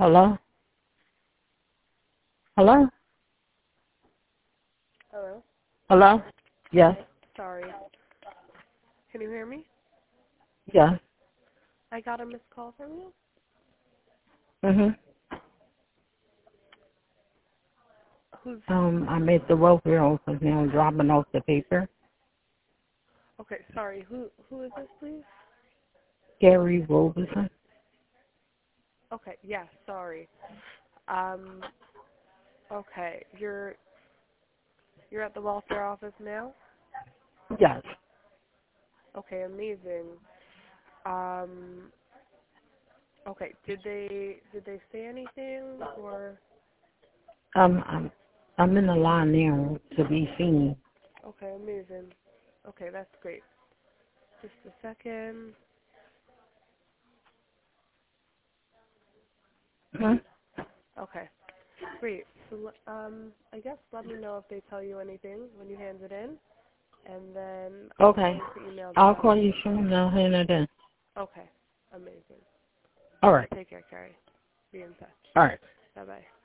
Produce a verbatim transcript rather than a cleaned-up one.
Hello? Hello? Hello? Hello? Yes. Hi. Sorry. Can you hear me? Yes. I got a missed call from you. Mhm. Who's... Um, I'm at the welfare office now, dropping off the paper. Okay, sorry. Who Who is this, please? Gary Roberson. Okay, yeah, sorry. Um, okay. You're... You're at the welfare office now? Yes. Okay, amazing. Um... Okay, did they... Did they say anything, or... Um, I'm I'm in the line now to be seen. Okay, amazing. Okay, that's great. Just a second. Hmm? Okay, great. So, um, I guess let me know if they tell you anything when you hand it in, and then I'm Okay. going to email I'll them. call you soon. I'll hand it in. Okay, amazing. All right. Take care, Carrie. Be in touch. All right. Bye-bye.